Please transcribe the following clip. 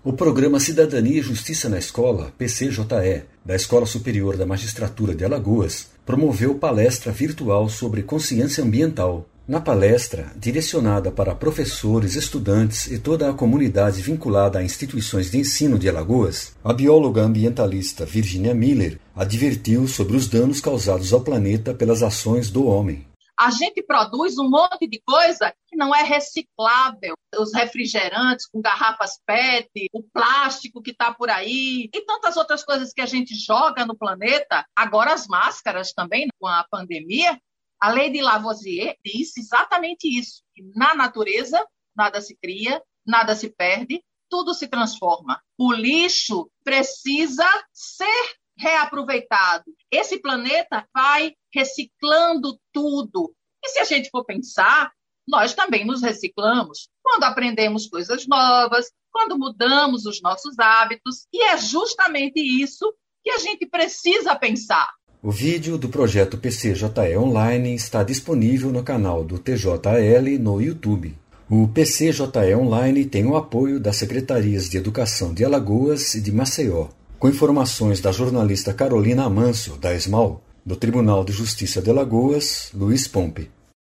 O programa Cidadania e Justiça na Escola, PCJE, da Escola Superior da Magistratura de Alagoas, promoveu palestra virtual sobre consciência ambiental. Na palestra, direcionada para professores, estudantes e toda a comunidade vinculada a instituições de ensino de Alagoas, a bióloga ambientalista Virginia Miller advertiu sobre os danos causados ao planeta pelas ações do homem. A gente produz um monte de coisa que não é reciclável. Os refrigerantes com garrafas PET, o plástico que está por aí e tantas outras coisas que a gente joga no planeta. Agora as máscaras também, com a pandemia. A lei de Lavoisier disse exatamente isso. Que na natureza, nada se cria, nada se perde, tudo se transforma. O lixo precisa ser reaproveitado. Esse planeta vai reciclando tudo. E se a gente for pensar, nós também nos reciclamos quando aprendemos coisas novas, quando mudamos os nossos hábitos. E é justamente isso que a gente precisa pensar. O vídeo do projeto PCJE Online está disponível no canal do TJL no YouTube. O PCJE Online tem o apoio das Secretarias de Educação de Alagoas e de Maceió, com informações da jornalista Carolina Amâncio, da ESMAL, do Tribunal de Justiça de Alagoas, Luiz Pompe.